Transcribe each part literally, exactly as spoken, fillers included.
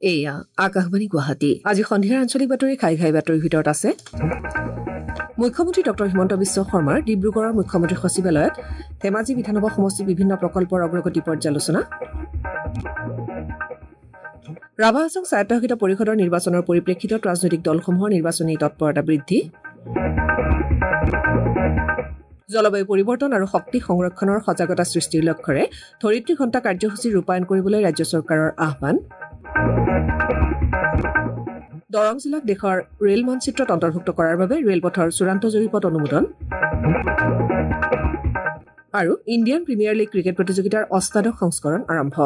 এয়া আকাশবাণী গুৱাহাটী। আজি সন্ধিয়াৰ আঞ্চলিক বাতৰি খাই খাই বাতৰিৰ ভিতৰত আছে মুখ্যমন্ত্ৰী ডক্টৰ হিমন্ত বিশ্ব শৰ্মাৰ ডিব্ৰুগড়ৰ মুখ্যমন্ত্ৰী সচিবালয়ত ধেমাজি বিধানসভা সমষ্টিৰ বিভিন্ন প্ৰকল্পৰ অগ্ৰগতি পৰ্যালোচনা, ৰাভা হাছং স্বায়ত্তশাসিত পৰিষদৰ নিৰ্বাচনৰ পৰিপ্ৰেক্ষিতত ৰাজনৈতিক দলসমূহৰ নিৰ্বাচনী তৎপৰতা বৃদ্ধি, জলবায়ু পৰিৱৰ্তন আৰু শক্তি সংৰক্ষণৰ সজাগতা সৃষ্টিৰ লক্ষ্যৰে ধৰিত্ৰী ঘণ্টা কাৰ্যসূচী ৰূপায়ণ কৰিবলৈ ৰাজ্য চৰকাৰৰ আহ্বান, দৰং জিলাক দেশৰ ৰেল মানচিত্ৰত অন্তৰ্ভুক্ত কৰাৰ বাবে ৰেলপথৰ চূড়ান্ত জৰীপত অনুমোদন আৰু ইণ্ডিয়ান প্ৰিমিয়াৰ লীগ ক্ৰিকেট প্ৰতিযোগিতাৰ অষ্টাদশ সংস্কৰণ আৰম্ভ।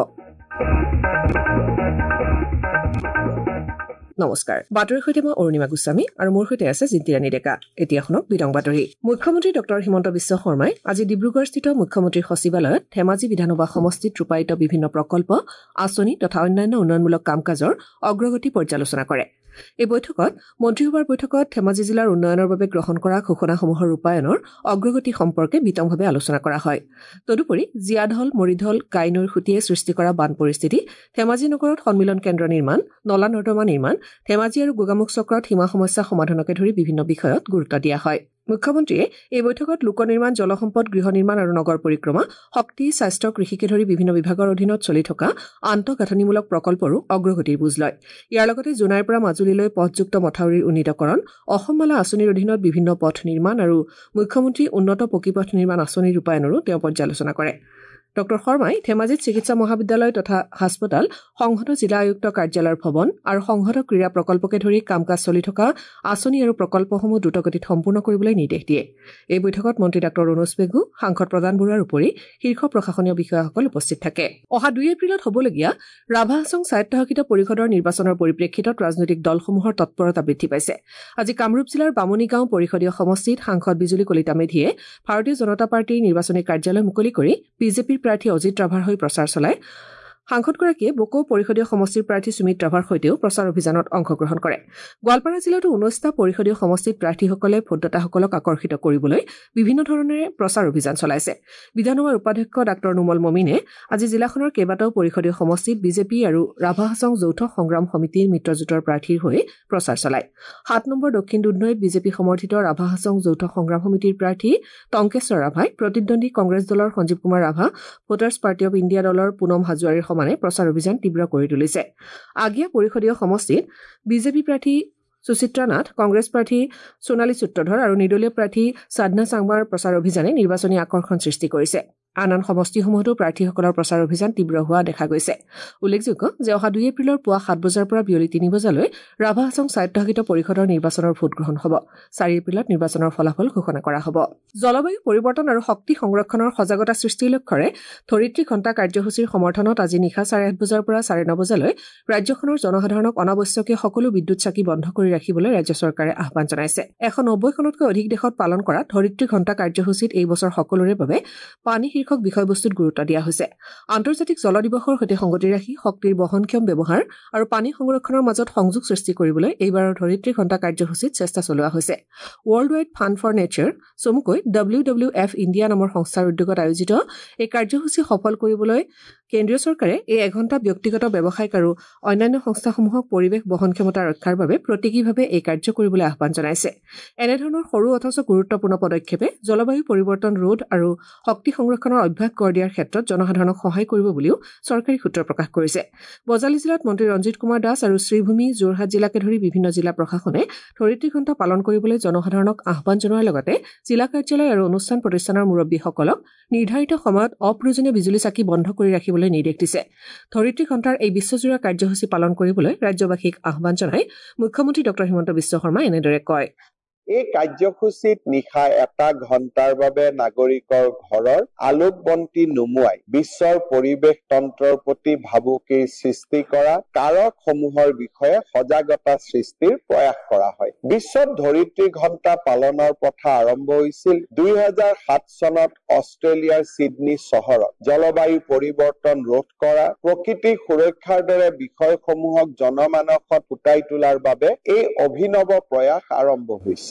নমস্কাৰ, বাতৰিৰ সৈতে মই অৰুণিমা গোস্বামী আৰু মোৰ সৈতে আছে জিন্তিৰাণী ডেকা। এতিয়া শুনক বিৰং বাতৰি। মুখ্যমন্ত্ৰী ডক্টৰ হিমন্ত বিশ্ব শৰ্মাই আজি ডিব্ৰুগড়স্থিত মুখ্যমন্ত্ৰীৰ সচিবালয়ত ধেমাজি বিধানসভা সমষ্টিত ৰূপায়িত বিভিন্ন প্ৰকল্প, আঁচনি তথা অন্যান্য উন্নয়নমূলক কাম কাজৰ অগ্ৰগতি পৰ্যালোচনা কৰে। এই বৈঠকত মন্ত্ৰীসভাৰ বৈঠকত ধেমাজি জিলাৰ উন্নয়নৰ বাবে গ্ৰহণ কৰা ঘোষণাসমূহৰ ৰূপায়ণৰ অগ্ৰগতি সম্পৰ্কে বিতংভাৱে আলোচনা কৰা হয়। তদুপৰি জীয়াঢল, মৰিঢল, কাইনৈৰ খুঁটিয়ে সৃষ্টি কৰা বান পৰিস্থিতি, ধেমাজি নগৰত সন্মিলন কেন্দ্ৰ নিৰ্মাণ, নলা নৰ্দমা নিৰ্মাণ, ধেমাজি আৰু গোগামুখ চক্ৰত সীমা সমস্যা সমাধানকে ধৰি বিভিন্ন বিষয়ত গুৰুত্ব দিয়া হয়। মুখ্যমন্ত্ৰীয়ে এই বৈঠকত লোক নিৰ্মাণ, জলসম্পদ, গৃহ নিৰ্মাণ আৰু নগৰ পৰিক্ৰমা, শক্তি, স্বাস্থ্য, কৃষিকে ধৰি বিভিন্ন বিভাগৰ অধীনত চলি থকা আন্তঃগাঁথনিমূলক প্ৰকল্পৰো অগ্ৰগতিৰ বুজ লয়। ইয়াৰ লগতে জোনাইৰ পৰা মাজুলীলৈ পথযুক্ত মথাউৰিৰ উন্নীতকৰণ, অসমমালা আঁচনিৰ অধীনত বিভিন্ন পথ নিৰ্মাণ আৰু মুখ্যমন্ত্ৰী উন্নত পকীপথ নিৰ্মাণ আঁচনিৰ ৰূপায়ণৰো তেওঁ পৰ্যালোচনা কৰে। ডক্টৰ শৰ্মাই ধেমাজিত চিকিৎসা মহাবিদ্যালয় তথা হাস্পতাল, সংহত জিলা আয়ুক্ত কাৰ্যালয়ৰ ভৱন আৰু সংহত ক্ৰীড়া প্ৰকল্পকে ধৰি কাম কাজ চলি থকা আঁচনি আৰু প্ৰকল্পসমূহ দ্ৰুতগতিত সম্পূৰ্ণ কৰিবলৈ নিৰ্দেশ দিয়ে। এই বৈঠকত মন্ত্ৰী ডাক্তৰ ৰণোজ পেগু, সাংসদ প্ৰদান বৰুৱাৰ উপৰি শীৰ্ষ প্ৰশাসনীয় বিষয়াসকল উপস্থিত থাকে। অহা দুই এপ্ৰিলত হ'বলগীয়া ৰাভা হাছং স্বায়ত্তশাসিত পৰিষদৰ নিৰ্বাচনৰ পৰিপ্ৰেক্ষিতত ৰাজনৈতিক দলসমূহৰ তৎপৰতা বৃদ্ধি পাইছে। আজি কামৰূপ জিলাৰ বামুণীগাঁও পৰিষদীয় সমষ্টিত সাংসদ বিজুলী কলিতা মেধিয়ে ভাৰতীয় জনতা পাৰ্টীৰ নিৰ্বাচনী কাৰ্যালয় মুকলি কৰি বিজেপিৰ প্ৰাৰ্থী অজিত ৰাভাৰ হৈ প্ৰচাৰ চলায়। সাংসদগৰাকীয়ে বকো পৰিষদীয় সমষ্টিৰ প্ৰাৰ্থী সুমিত ৰাভাৰ সৈতেও প্ৰচাৰ অভিযানত অংশগ্ৰহণ কৰে। গোৱালপাৰা জিলাতো ঊনৈশটা পৰিষদীয় সমষ্টিত প্ৰাৰ্থীসকলে ভোটদাতাসকলক আকৰ্ষিত কৰিবলৈ বিভিন্ন ধৰণেৰে প্ৰচাৰ অভিযান চলাইছে। বিধানসভাৰ উপাধ্যক্ষ ডাঃ নুমল মমিনে আজি জিলাখনৰ কেইবাটাও পৰিষদীয় সমষ্টিত বিজেপি আৰু ৰাভা হাছং যৌথ সংগ্ৰাম সমিতিৰ মিত্ৰজোঁটৰ প্ৰাৰ্থীৰ হৈ প্ৰচাৰ চলায়। সাত নম্বৰ দক্ষিণ দুধনৈত বিজেপি সমৰ্থিত ৰাভা হাছং যৌথ সংগ্ৰাম সমিতিৰ প্ৰাৰ্থী টংকেশ্বৰ ৰাভাই প্ৰতিদ্বন্দ্বী কংগ্ৰেছ দলৰ Sanjib Kumar Rabha, voters party of India দলৰ পুনম হাজোৱাৰীৰ সমানে প্ৰচাৰ অভিযান তীব্ৰ কৰি তুলিছে। আগিয়া পৰিষদীয় সমষ্টিত বিজেপি প্ৰাৰ্থী সুচিত্ৰা নাথ, কংগ্ৰেছ প্ৰাৰ্থী সোণালী সূত্ৰধৰ আৰু নিৰ্দলীয় প্ৰাৰ্থী সাধনা চাংমাৰ প্ৰচাৰ অভিযানে নিৰ্বাচনী আকৰ্ষণ সৃষ্টি কৰিছে। আন আন সমষ্টিসমূহতো প্ৰাৰ্থীসকলৰ প্ৰচাৰ অভিযান তীব্ৰ হোৱা দেখা গৈছে। উল্লেখযোগ্য যে অহা দুই এপ্ৰিলৰ পুৱা সাত বজাৰ পৰা বিয়লি তিনি বজালৈ ৰাভা হাছং স্বায়ত্তশাসিত পৰিষদৰ নিৰ্বাচনৰ ভোটগ্ৰহণ হ'ব। চাৰি এপ্ৰিলত নিৰ্বাচনৰ ফলাফল ঘোষণা কৰা হ'ব। জলবায়ু পৰিৱৰ্তন আৰু শক্তি সংৰক্ষণৰ সজাগতা সৃষ্টিৰ লক্ষ্যৰে ধৰিত্ৰী ঘণ্টা কাৰ্যসূচীৰ সমৰ্থনত আজি নিশা চাৰে আঠ বজাৰ পৰা চাৰে ন বজালৈ ৰাজ্যখনৰ জনসাধাৰণক অনাৱশ্যকীয় সকলো বিদ্যুৎ চাকি বন্ধ কৰি ৰাখিবলৈ ৰাজ্য চৰকাৰে আহ্বান জনাইছে। এশ নব্বৈখনতকৈ অধিক দেশত পালন কৰা ধৰিত্ৰী ঘণ্টা কাৰ্যসূচীত এই বছৰ সকলোৰে বাবে পানী শীৰ্ষক বিষয়বস্তুত গুৰুত্ব দিয়া হৈছে। আন্তৰ্জাতিক জল দিৱসৰ সৈতে সংগতি ৰাখি শক্তিৰ বহনক্ষম ব্যৱহাৰ আৰু পানী সংৰক্ষণৰ মাজত সংযোগ সৃষ্টি কৰিবলৈ এইবাৰৰ ধৰিত্ৰী ঘণ্টা কাৰ্যসূচীত চেষ্টা চলোৱা হৈছে। World wide fund for nature, চমুকৈ ডব্লিউ ডব্লিউ এফ ইণ্ডিয়া নামৰ সংস্থাৰ উদ্যোগত আয়োজিত এই কাৰ্যসূচী সফল কৰিবলৈ কেন্দ্ৰীয় চৰকাৰে এই এঘণ্টা ব্যক্তিগত ব্যৱসায়িক আৰু অন্যান্য সংস্থাসমূহক পৰিৱেশ বহনক্ষমতা ৰক্ষাৰ বাবে প্ৰতীকীভাৱে এই কাৰ্য কৰিবলৈ আহ্বান জনাইছে। এনেধৰণৰ সৰু অথচ গুৰুত্বপূৰ্ণ পদক্ষেপে জলবায়ু পৰিৱৰ্তন ৰোধ আৰু শক্তি সংৰক্ষণৰ অভ্যাস গঢ় দিয়াৰ ক্ষেত্ৰত জনসাধাৰণক সহায় কৰিব বুলিও চৰকাৰী সূত্ৰই প্ৰকাশ কৰিছে। বজালী জিলাত মন্ত্ৰী ৰঞ্জিত কুমাৰ দাস আৰু শ্ৰীভূমি, যোৰহাট জিলাকে ধৰি বিভিন্ন জিলা প্ৰশাসনে ধৰিত্ৰী ঘণ্টা পালন কৰিবলৈ জনসাধাৰণক আহ্বান জনোৱাৰ লগতে জিলা কাৰ্যালয় আৰু অনুষ্ঠান প্ৰতিষ্ঠানৰ মুৰব্বীসকলক নিৰ্ধাৰিত সময়ত অপ্ৰয়োজনীয় বিজুলী চাকি বন্ধ কৰি ৰাখিবলৈ নিৰ্দেশ দিছে। ধৰিত্ৰী ঘণ্টাৰ এই বিশ্বজোৰা কাৰ্যসূচী পালন কৰিবলৈ ৰাজ্যবাসীক আহ্বান জনাই মুখ্যমন্ত্ৰী ডক্টৰ হিমন্ত বিশ্ব শৰ্মাই এনেদৰে কয়। এই কাৰ্যসূচীত নিশা এটা ঘণ্টাৰ বাবে নাগৰিকৰ ঘৰৰ আলোক বন্তি নুমুৱাই বিশ্বৰ পৰিৱেশ তন্ত্ৰৰ প্ৰতি ভাবুকিৰ সৃষ্টি কৰা কাৰকসমূহৰ বিষয়ে সজাগতা সৃষ্টিৰ প্ৰয়াস কৰা হয়। বিশ্বত ধৰিত্ৰী ঘণ্টা পালনৰ প্ৰথা আৰম্ভ হৈছিল দুই হাজাৰ সাত চনত অষ্ট্ৰেলিয়াৰ ছিডনী চহৰত। জলবায়ু পৰিৱৰ্তন ৰোধ কৰা, প্ৰকৃতি সুৰক্ষাৰ দৰে বিষয়সমূহক জনমানসত ফুটাই তোলাৰ বাবে এই অভিনৱ প্ৰয়াস আৰম্ভ হৈছিল।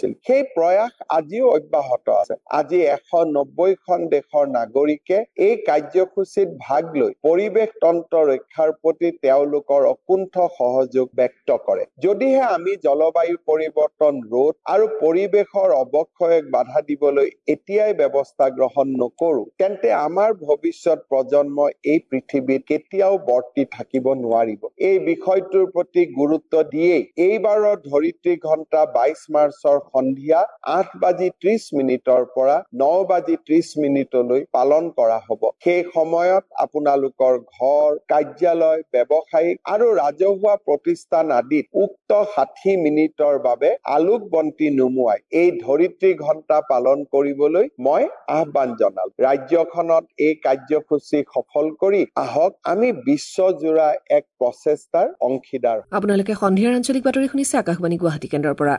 হৈছিল সেই প্ৰয়াস আজিও অব্যাহত আছে আজি এশ নব্বৈখন দেশৰ নাগৰিকে এই কাৰ্যসূচীত ভাগ লৈ পৰিৱেশ তন্ত্ৰ ৰক্ষাৰ প্ৰতি তেওঁলোকৰ অকুণ্ঠ সহযোগ ব্যক্ত কৰে যদিহে আমি জলবায়ু পৰিৱৰ্তন ৰোধ আৰু পৰিৱেশৰ অৱক্ষয়ক বাধা দিবলৈ এতিয়াই ব্যৱস্থা গ্ৰহণ নকৰো তেন্তে আমাৰ ভৱিষ্যত প্ৰজন্ম এই পৃথিৱীত কেতিয়াও বৰ্তি থাকিব নোৱাৰিব এই বিষয়টোৰ প্ৰতি গুৰুত্ব দিয়ে এইবাৰৰ ধৰিত্ৰী ঘণ্টা বাইশ মাৰ্চৰ সন্ধিয়া আঠ বাজি ত্ৰিশ মিনিটৰ পৰা ন বাজি ত্ৰিশ মিনিটলৈ পালন কৰা হ'ব সেই সময়ত আপোনালোকৰ ঘৰ কাৰ্যালয় ব্যৱসায়িক আৰু ৰাজহুৱা প্ৰতিষ্ঠান আদিত উক্ত ষাঠি মিনিটৰ বাবে আলোক বন্তি নুমুৱাই এই ধৰিত্ৰী ঘণ্টা পালন কৰিবলৈ মই আহ্বান জনালো ৰাজ্যখনত এই কাৰ্যসূচী সফল কৰি আহক আমি বিশ্বজোৰা এক প্ৰচেষ্টাৰ অংশীদাৰ আপোনালোকে সন্ধিয়াৰ আঞ্চলিক বাতৰি শুনিছে আকাশবাণী গুৱাহাটী কেন্দ্ৰৰ পৰা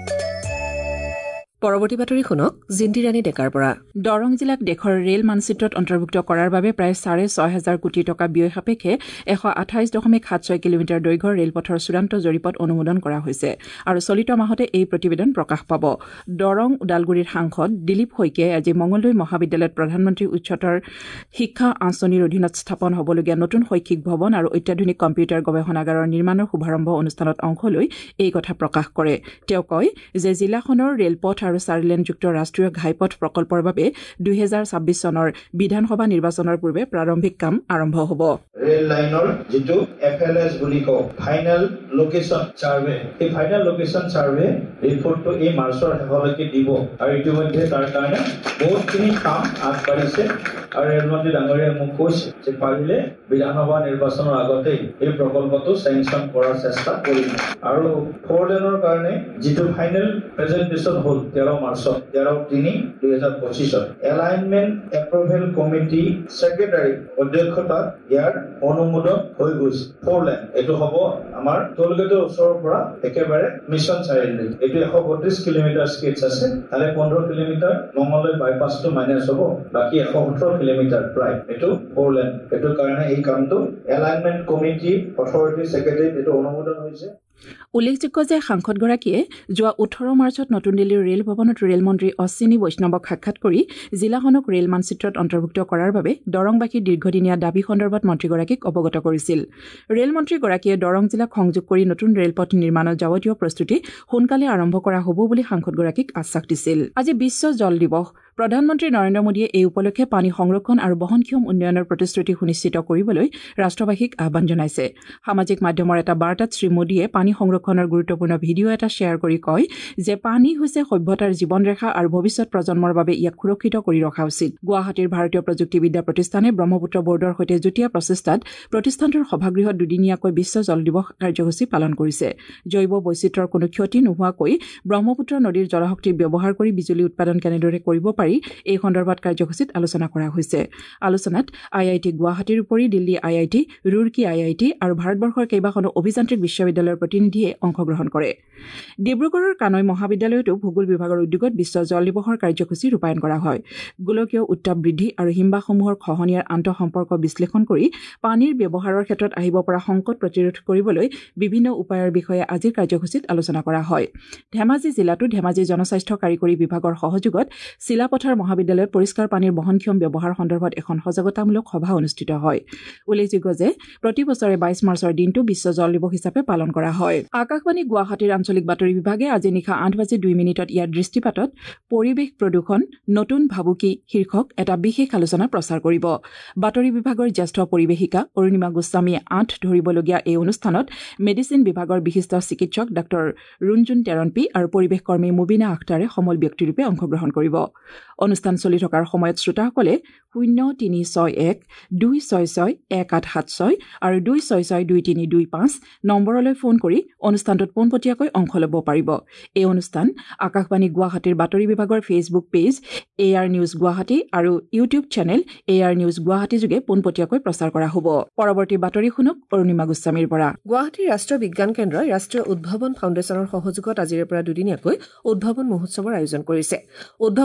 পৰৱৰ্তী বাতৰি শুনক জিন্তি ৰাণী ডেকাৰ পৰা দৰং জিলাক দেশৰ ৰেল মানচিত্ৰত অন্তৰ্ভুক্ত কৰাৰ বাবে প্ৰায় চাৰে ছয় হাজাৰ কোটি টকা ব্যয় সাপেক্ষে এশ আঠাইছ দশমিক সাত ছয় কিলোমিটাৰ দৈৰ্ঘ্যৰ ৰেলপথৰ চূড়ান্ত জৰীপত অনুমোদন কৰা হৈছে আৰু চলিত মাহতে এই প্ৰতিবেদন প্ৰকাশ পাব দৰং ওদালগুৰিৰ সাংসদ দিলীপ শইকীয়াই আজি মঙলদৈ মহাবিদ্যালয়ত প্ৰধানমন্ত্ৰী উচ্চতৰ শিক্ষা আঁচনিৰ অধীনত স্থাপন হ'বলগীয়া নতুন শৈক্ষিক ভৱন আৰু অত্যাধুনিক কম্পিউটাৰ গৱেষণাগাৰৰ নিৰ্মাণৰ শুভাৰম্ভ অনুষ্ঠানত অংশ লৈ এই কথা প্ৰকাশ কৰে তেওঁ কয় যে জিলাখনৰ ৰেলপথ আৰু চাৰিলেনযুক্ত ৰাষ্ট্ৰীয় ঘাইপথ প্ৰকল্পৰ বাবে দুই হাজাৰ ছাব্বিছ চনৰ বিধানসভা নিৰ্বাচনৰ পূৰ্বে প্ৰাৰম্ভিক কাম আৰম্ভ হ'ব ৰেল লাইনৰ যেটো এফএলএছ বুলি কয় ফাইনাল লোকেশন সাৰ্ভে এই ফাইনাল লোকেশন সাৰ্ভে ৰিপৰ্টটো এই মাৰ্চৰ শেষলৈকে দিব আৰু ইতিমধ্যে তাৰ কাৰণে বহুতখিনি কাম আগবাঢ়িছে আৰু ৰেলমন্ত্ৰী ডাঙৰীয়াই মোক কৈছে যে পাৰিলে বিধানসভা নিৰ্বাচনৰ আগতে এই প্ৰকল্পটো চেংচন কৰাৰ চেষ্টা কৰিম আৰু ফ'ৰ লেনৰ কাৰণে যেটো ফাইনেল প্ৰেজেন্টেশন হ'ল তেৰ মাৰ্চত তেৰ তিনি দুই হাজাৰ পঁচিছত এলাইনমেন্ট এপ্ৰুভেল কমিটি সেক্ৰেটাৰী অধ্যক্ষতাত ইয়াৰ অনুমোদন হৈ গৈছে ফ'ৰ লেন এইটো হ'ব আমাৰ টোলগেটৰ ওচৰৰ পৰা একেবাৰে মিছন চাৰিআলি এইটো এশ বত্ৰিশ কিলোমিটাৰ স্কেটছ আছে তাৰে পোন্ধৰ কিলোমিটাৰ মঙলদৈ বাইপাছটো মাইনাছ হ'ব বাকী এশ সোতৰ কিলোমিটাৰ প্ৰায় এইটো ফ'ৰ লেন এইটো কাৰণে এই কামটো এলাইনমেন্ট কমিটি অথৰিটি সেক্ৰেটাৰী এইটো অনুমোদন হৈছে উল্লেখযোগ্য যে সাংসদগৰাকীয়ে যোৱা ওঠৰ মাৰ্চত নতুন দিল্লীৰ ৰেল ভৱনত ৰেলমন্ত্ৰী অশ্বিনী বৈষ্ণৱক সাক্ষাৎ কৰি জিলাখনক ৰেল মানচিত্ৰত অন্তৰ্ভুক্ত কৰাৰ বাবে দৰংবাসীৰ দীৰ্ঘদিনীয়া দাবী সন্দৰ্ভত মন্ত্ৰীগৰাকীক অৱগত কৰিছিল ৰেলমন্ত্ৰীগৰাকীয়ে দৰং জিলাক সংযোগ কৰি নতুন ৰেলপথ নিৰ্মাণৰ যাৱতীয় প্ৰস্তুতি সোনকালে আৰম্ভ কৰা হ'ব বুলি সাংসদগৰাকীক আশ্বাস দিছিল আজি বিশ্ব জল দিৱস প্ৰধানমন্ত্ৰী নৰেন্দ্ৰ মোদীয়ে এই উপলক্ষে পানী সংৰক্ষণ আৰু বহনক্ষম উন্নয়নৰ প্ৰতিশ্ৰুতি সুনিশ্চিত কৰিবলৈ ৰাষ্ট্ৰবাসীক আহ্বান জনাইছে সামাজিক মাধ্যমৰ এটা বাৰ্তাত শ্ৰী মোদীয়ে পানী সংৰক্ষণৰ গুৰুত্বপূৰ্ণ ভিডিঅ' এটা শ্বেয়াৰ কৰি কয় যে পানী হৈছে সভ্যতাৰ জীৱনৰেখা আৰু ভৱিষ্যত প্ৰজন্মৰ বাবে ইয়াক সুৰক্ষিত কৰি ৰখা উচিত গুৱাহাটীৰ ভাৰতীয় প্ৰযুক্তিবিদ্যা প্ৰতিষ্ঠানে ব্ৰহ্মপুত্ৰ বৰ্ডৰ সৈতে যুটীয়া প্ৰচেষ্টাত প্ৰতিষ্ঠানটোৰ সভাগৃহত দুদিনীয়াকৈ বিশ্ব জল দিৱস কাৰ্যসূচী পালন কৰিছে জৈৱ বৈচিত্ৰ্যৰ কোনো ক্ষতি নোহোৱাকৈ ব্ৰহ্মপুত্ৰ নদীৰ জলশক্তি ব্যৱহাৰ কৰি বিজুলী উৎপাদন কেনেদৰে কৰিব পাৰি এই সন্দৰ্ভত কাৰ্যসূচীত আলোচনা কৰা হৈছে আলোচনাত আই আই টি গুৱাহাটীৰ উপৰি Delhi I I T Roorkee I I T আৰু ভাৰতবৰ্ষৰ কেইবাখনো অভিযান্ত্ৰিক বিশ্ববিদ্যালয়ৰ প্ৰতিনিধিয়ে অংশগ্ৰহণ কৰে ডিব্ৰুগড়ৰ কানৈ মহাবিদ্যালয়তো ভূগোল বিভাগৰ উদ্যোগত বিশ্ব জল দিৱসৰ কাৰ্যসূচী ৰূপায়ণ কৰা হয় গোলকীয় উত্তাপ বৃদ্ধি আৰু হিমবাহসমূহৰ খহনীয়াৰ আন্তঃসম্পৰ্ক বিশ্লেষণ কৰি পানীৰ ব্যৱহাৰৰ ক্ষেত্ৰত আহিব পৰা সংকট প্ৰতিৰোধ কৰিবলৈ বিভিন্ন উপায়ৰ বিষয়ে আজিৰ কাৰ্যসূচীত আলোচনা কৰা হয় ধেমাজি জিলাতো ধেমাজি জনস্বাস্থ্য কাৰিকৰী বিভাগৰ সহযোগত চিলাপথাৰ মহাবিদ্যালয়ত পৰিষ্কাৰ পানীৰ বহনক্ষম ব্যৱহাৰ সন্দৰ্ভত এখন সজাগতামূলক সভা অনুষ্ঠিত হয় উল্লেখযোগ্য যে প্ৰতি বছৰে বাইশ মাৰ্চৰ দিনটো বিশ্ব জল দিৱস হিচাপে পালন কৰা হয় আকাশবাণী গুৱাহাটীৰ আঞ্চলিক বাতৰি বিভাগে আজি নিশা আঠ বাজি দুই মিনিটত ইয়াৰ দৃষ্টিপাতত পৰিৱেশ প্ৰদূষণ নতুন ভাবুকি শীৰ্ষক এটা বিশেষ আলোচনা প্ৰচাৰ কৰিব বাতৰি বিভাগৰ জ্যেষ্ঠ পৰিৱেশিকা অৰুণিমা গোস্বামীয়ে আঠ ধৰিবলগীয়া এই অনুষ্ঠানত মেডিচিন বিভাগৰ বিশিষ্ট চিকিৎসক ডাঃ ৰুণজুন তেৰণপি আৰু পৰিৱেশ কৰ্মী মুবিনা আখতাৰে সমল ব্যক্তিৰূপে অংশগ্ৰহণ কৰিব অনুষ্ঠান চলি থকাৰ সময়ত শ্ৰোতাসকলে শূন্য তিনি ছয় এক দুই ছয় ছয় এক আঠ সাত ছয় আৰু দুই ছয় ছয় দুই তিনি দুই পাঁচ নম্বৰলৈ ফোন কৰি অনুষ্ঠানটোত পোনপটীয়াকৈ অংশ ল'ব পাৰিব এই অনুষ্ঠান আকাশবাণী গুৱাহাটীৰ বাতৰি বিভাগৰ Facebook page A R news Guwahati আৰু YouTube channel A R news Guwahati যোগে পোনপটীয়াকৈ প্ৰচাৰ কৰা হ'ব পৰৱৰ্তী বাতৰি শুনক অৰুণিমা গোস্বামীৰ পৰা গুৱাহাটী ৰাষ্ট্ৰীয় বিজ্ঞান কেন্দ্ৰই ৰাষ্ট্ৰীয় উদ্ভাৱন ফাউণ্ডেশ্যনৰ সহযোগত আজিৰে পৰা দুদিনীয়াকৈ উদ্ভাৱন মহোৎসৱৰ আয়োজন কৰিছে উদ্ভাৱনী আৰু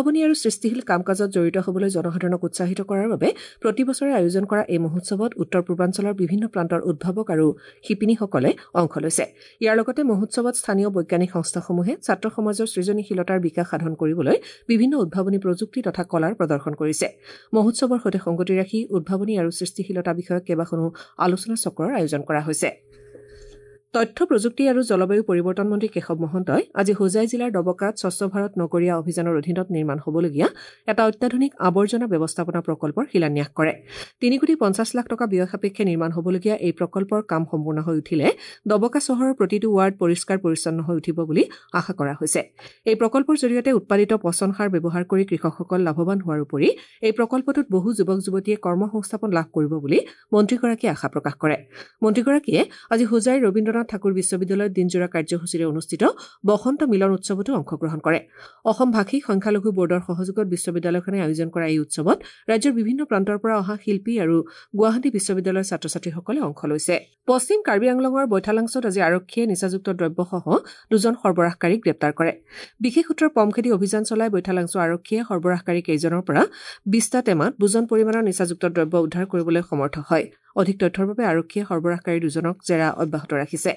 সৃষ্টিশীল কাম-কাজত জড়িত হ'বলৈ জনসাধাৰণক উৎসাহিত কৰাৰ বাবে প্ৰতি বছৰে আয়োজন কৰা এই মহোৎসৱত উত্তৰ পূৰ্বাঞ্চলৰ বিভিন্ন প্ৰান্তৰ উদ্ভাৱক আৰু শিপিনীসকলে অংশ লৈছে। ইয়াৰ লগতে মহোৎসৱত স্থানীয় বৈজ্ঞানিক সংস্থাসমূহে ছাত্ৰ সমাজৰ সৃজনীশীলতাৰ বিকাশ সাধন কৰিবলৈ বিভিন্ন উদ্ভাৱনী প্ৰযুক্তি তথা কলাৰ প্ৰদৰ্শন কৰিছে। মহোৎসৱৰ সৈতে সংগতি ৰাখি উদ্ভাৱনী আৰু সৃষ্টিশীলতা বিষয়ক কেইবাখনো আলোচনা চক্ৰৰ আয়োজন কৰা হৈছে। তথ্য প্ৰযুক্তি আৰু জলবায়ু পৰিৱৰ্তন মন্ত্ৰী কেশৱ মহন্তই আজি হোজাই জিলাৰ ডবকাত স্বচ্ছ ভাৰত নগৰীয়া অভিযানৰ অধীনত নিৰ্মাণ হ'বলগীয়া এটা অত্যাধুনিক আৱৰ্জনা ব্যৱস্থাপনা প্ৰকল্পৰ শিলান্যাস কৰে। তিনি কোটি পঞ্চাছ লাখ টকা ব্যয় সাপেক্ষে নিৰ্মাণ হ'বলগীয়া এই প্ৰকল্পৰ কাম সম্পূৰ্ণ হৈ উঠিলে ডবকা চহৰৰ প্ৰতিটো ৱাৰ্ড পৰিষ্কাৰ পৰিচ্ছন্ন হৈ উঠিব বুলি আশা কৰা হৈছে। এই প্ৰকল্পৰ জৰিয়তে উৎপাদিত পচন সাৰ ব্যৱহাৰ কৰি কৃষকসকল লাভৱান হোৱাৰ উপৰি এই প্ৰকল্পটোত বহু যুৱক যুৱতীয়ে কৰ্মসংস্থাপন লাভ কৰিব বুলি মন্ত্ৰীগৰাকীয়ে আশা প্ৰকাশ কৰে। মন্ত্ৰীগৰাকীয়ে আজি হোজাই ৰবীন্দ্ৰনাথ ঠাকুৰ বিশ্ববিদ্যালয়ত দিনজোৰা কাৰ্যসূচীৰে অনুষ্ঠিত বসন্ত মিলন উৎসৱতো অংশগ্ৰহণ কৰে। অসম ভাষিক সংখ্যালঘু বৰ্ডৰ সহযোগত বিশ্ববিদ্যালয়খনে আয়োজন কৰা এই উৎসৱত ৰাজ্যৰ বিভিন্ন প্ৰান্তৰ পৰা অহা শিল্পী আৰু গুৱাহাটী বিশ্ববিদ্যালয়ৰ ছাত্ৰ ছাত্ৰীসকলে অংশ লৈছে। পশ্চিম কাৰ্বি আংলঙৰ বৈঠালাংছত আজি আৰক্ষীয়ে নিচাযুক্ত দ্ৰব্যসহ দুজন সৰবৰাহকাৰীক গ্ৰেপ্তাৰ কৰে। বিশেষ সূত্ৰৰ পমখেদি অভিযান চলাই বৈঠালাংছ আৰক্ষীয়ে সৰবৰাহকাৰী কেইজনৰ পৰা বিছটা টেমাত বুজন পৰিমাণৰ নিচাযুক্ত দ্ৰব্য উদ্ধাৰ কৰিবলৈ সমৰ্থ হয়। অধিক তথ্যৰ বাবে আৰক্ষীয়ে সৰবৰাহকাৰী দুজনক জেৰা অব্যাহত ৰাখিছে।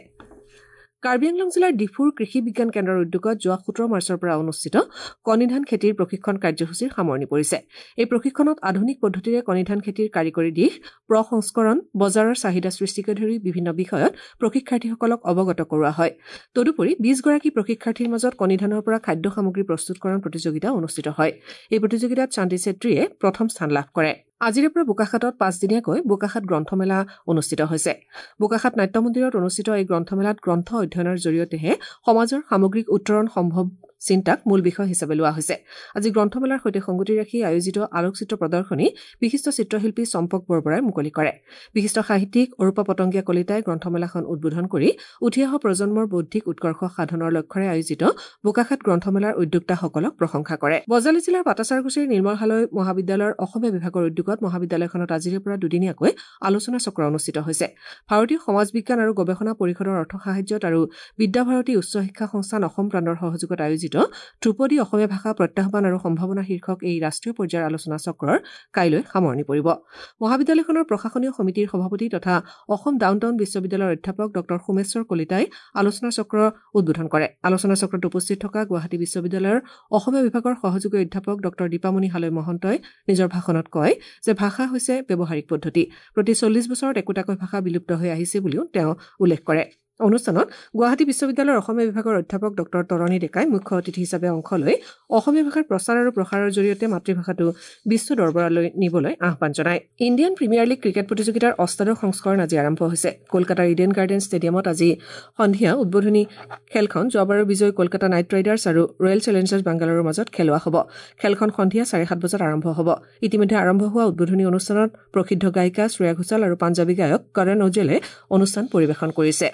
কাৰ্বি আংলং জিলাৰ ডিফুৰ কৃষি বিজ্ঞান কেন্দ্ৰৰ উদ্যোগত যোৱা সোতৰ মাৰ্চৰ পৰা অনুষ্ঠিত কণীধান খেতিৰ প্ৰশিক্ষণ কাৰ্যসূচীৰ সামৰণি পৰিছে। এই প্ৰশিক্ষণত আধুনিক পদ্ধতিৰে কণীধান খেতিৰ কাৰিকৰী দিশ, প্ৰসংস্কৰণ, বজাৰৰ চাহিদা সৃষ্টিকে ধৰি বিভিন্ন বিষয়ত প্ৰশিক্ষাৰ্থীসকলক অৱগত কৰোৱা হয়। তদুপৰি বিশগৰাকী প্ৰশিক্ষাৰ্থীৰ মাজত কণীধানৰ পৰা খাদ্য সামগ্ৰী প্ৰস্তুতকৰণ প্ৰতিযোগিতা অনুষ্ঠিত হয়। এই প্ৰতিযোগিতাত শান্তি ছেত্ৰীয়ে প্ৰথম স্থান লাভ কৰে। আজিৰে পৰা বোকাখাতত পাঁচদিনীয়াকৈ বোকাখাত গ্ৰন্থমেলা অনুষ্ঠিত হৈছে। বোকাখাত নাট্য মন্দিৰত অনুষ্ঠিত এই গ্ৰন্থমেলাত গ্ৰন্থ অধ্যয়নৰ জৰিয়তেহে সমাজৰ সামগ্ৰিক উত্তৰণ সম্ভৱ চিন্তাক মূল বিষয় হিচাপে লোৱা হৈছে। আজি গ্ৰন্থমেলাৰ সৈতে সংগতি ৰাখি আয়োজিত আলোকচিত্ৰ প্ৰদৰ্শনী বিশিষ্ট চিত্ৰশিল্পী চম্পক বৰবৰাই মুকলি কৰে। বিশিষ্ট সাহিত্যিক অৰূপা পটংগীয়া কলিতাই গ্ৰন্থমেলাখন উদ্বোধন কৰি উঠি অহা প্ৰজন্মৰ বৌদ্ধিক উৎকৰ্ষ সাধনৰ লক্ষ্যৰে আয়োজিত বোকাখাত গ্ৰন্থমেলাৰ উদ্যোক্তাসকলক প্ৰশংসা কৰে। বজালী জিলাৰ পাটাচাৰকুছিৰ নিৰ্মলহালৈ মহাবিদ্যালয়ৰ অসমীয়া বিভাগৰ উদ্যোগত মহাবিদ্যালয়খনত আজিৰে পৰা দুদিনীয়াকৈ আলোচনা চক্ৰ অনুষ্ঠিত হৈছে। ভাৰতীয় সমাজ বিজ্ঞান আৰু গৱেষণা পৰিষদৰ অৰ্থ সাহায্যত আৰু বিদ্যাভাৰতী উচ্চ শিক্ষা সংস্থান অসম প্ৰান্তৰ সহযোগত আয়োজিত ধ্ৰুপদী অসমীয়া ভাষা প্ৰত্যাহ্বান আৰু সম্ভাৱনা শীৰ্ষক এই ৰাষ্ট্ৰীয় পৰ্যায়ৰ আলোচনা চক্ৰৰ কাইলৈ সামৰণি পৰিব। মহাবিদ্যালয়খনৰ প্ৰশাসনীয় সমিতিৰ সভাপতি তথা অসম ডাউনটাউন বিশ্ববিদ্যালয়ৰ অধ্যাপক ডক্টৰ সোমেশ্বৰ কলিতাই আলোচনা চক্ৰ উদ্বোধন কৰে। আলোচনা চক্ৰত উপস্থিত থকা গুৱাহাটী বিশ্ববিদ্যালয়ৰ অসমীয়া বিভাগৰ সহযোগী অধ্যাপক ডক্টৰ দীপামণি হালৈ মহন্তই নিজৰ ভাষণত কয় যে ভাষা হৈছে ব্যৱহাৰিক পদ্ধতি। প্ৰতি চল্লিছ বছৰত একোটাকৈ ভাষা বিলুপ্ত হৈ আহিছে বুলিও তেওঁ উল্লেখ কৰে। অনুষ্ঠানত গুৱাহাটী বিশ্ববিদ্যালয়ৰ অসমীয়া বিভাগৰ অধ্যাপক ডক্টৰ তৰণী ডেকাই মুখ্য অতিথি হিচাপে অংশ লৈ অসমীয়া ভাষাৰ প্ৰচাৰ আৰু প্ৰসাৰৰ জৰিয়তে মাতৃভাষাটো বিশ্ব দৰবাৰলৈ নিবলৈ আহ্বান জনায়। ইণ্ডিয়ান প্ৰিমিয়াৰ লীগ ক্ৰিকেট প্ৰতিযোগিতাৰ অষ্টাদশ সংস্কৰণ আজি আৰম্ভ হৈছে। কলকাতাৰ ইডেন গাৰ্ডেন ষ্টেডিয়ামত আজি সন্ধিয়া উদ্বোধনী খেলখন যোৱাবাৰৰ বিজয়ী কলকাতা নাইট ৰাইডাৰ্ছ আৰু ৰয়েল চেলেঞ্জাৰ্ছ বাংগালোৰৰ মাজত খেলোৱা হ'ব। খেলখন সন্ধিয়া চাৰে সাত বজাত আৰম্ভ হ'ব। ইতিমধ্যে আৰম্ভ হোৱা উদ্বোধনী অনুষ্ঠানত প্ৰসিদ্ধ গায়িকা শ্ৰেয়া ঘোষাল আৰু পাঞ্জাৱী গায়ক কৰণ ওজেলে অনুষ্ঠান পৰিৱেশন কৰিছে।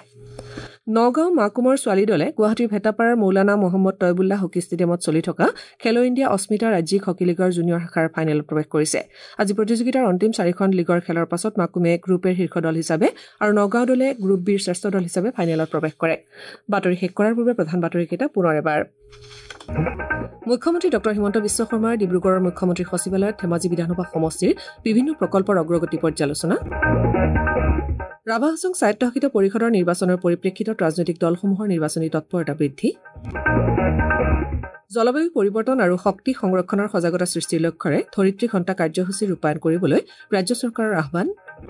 নগাঁও মাকুমৰ ছোৱালী দলে গুৱাহাটীৰ ভেটাপাৰাৰ মৌলানা মহম্মদ তয়বুল্লাহ হকী ষ্টেডিয়ামত চলি থকা খেলো ইণ্ডিয়া অস্মিতা ৰাজ্যিক হকী লীগৰ জুনিয়ৰ শাখাৰ ফাইনেলত প্ৰৱেশ কৰিছে। আজি প্ৰতিযোগিতাৰ অন্তিম চাৰিখন লীগৰ খেলৰ পাছত মাকুমে গ্ৰুপ এৰ শীৰ্ষ দল হিচাপে আৰু নগাঁও দলে গ্ৰুপ বিৰ শ্ৰেষ্ঠ দল হিচাপে ফাইনেলত প্ৰৱেশ কৰে। বাতৰি শেষ কৰাৰ পূৰ্বে প্ৰধান বাতৰিকেইটা পুনৰ এবাৰ। মুখ্যমন্ত্ৰী ডক্টৰ হিমন্ত বিশ্ব শৰ্মাৰ ডিব্ৰুগড়ৰ মুখ্যমন্ত্ৰী সচিবালয়ত ধেমাজি বিধানসভা সমষ্টিৰ বিভিন্ন প্ৰকল্পৰ অগ্ৰগতি পৰ্যালোচনা। ৰাভা হাছং স্বায়ত্তশাসিত পৰিষদৰ নিৰ্বাচনৰ পৰিপ্ৰেক্ষিতত ৰাজনৈতিক দলসমূহৰ নিৰ্বাচনী তৎপৰতা বৃদ্ধি। জলবায়ু পৰিৱৰ্তন আৰু শক্তি সংৰক্ষণৰ সজাগতা সৃষ্টিৰ লক্ষ্যৰে ধৰিত্ৰী ঘণ্টা কাৰ্যসূচী ৰূপায়ণ কৰিবলৈ ৰাজ্য চৰকাৰৰ আহ্বান।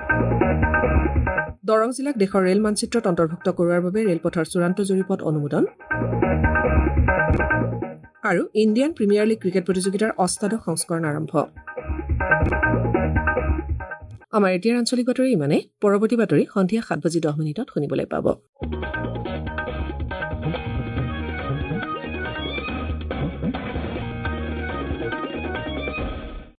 দৰং জিলাক দেশৰ ৰেল মানচিত্ৰত অন্তৰ্ভুক্ত কৰোৱাৰ বাবে ৰেলপথৰ চূড়ান্ত জৰীপত অনুমোদন। আৰু ইণ্ডিয়ান প্ৰিমিয়াৰ লীগ ক্ৰিকেট প্ৰতিযোগিতাৰ অষ্টাদশ সংস্কৰণ আৰম্ভ। আমাৰ এতিয়াৰ আঞ্চলিক বাতৰি ইমানে। পৰৱৰ্তী বাতৰি সন্ধিয়া সাত বাজি দহ মিনিটত শুনিবলৈ পাব।